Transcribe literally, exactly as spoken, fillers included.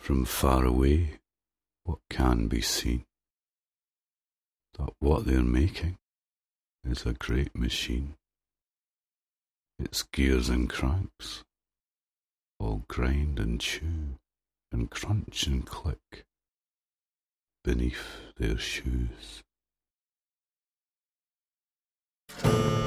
From far away, what can be seen? That what they're making is a great machine. Its gears and cranks all grind and chew and crunch and click beneath their shoes.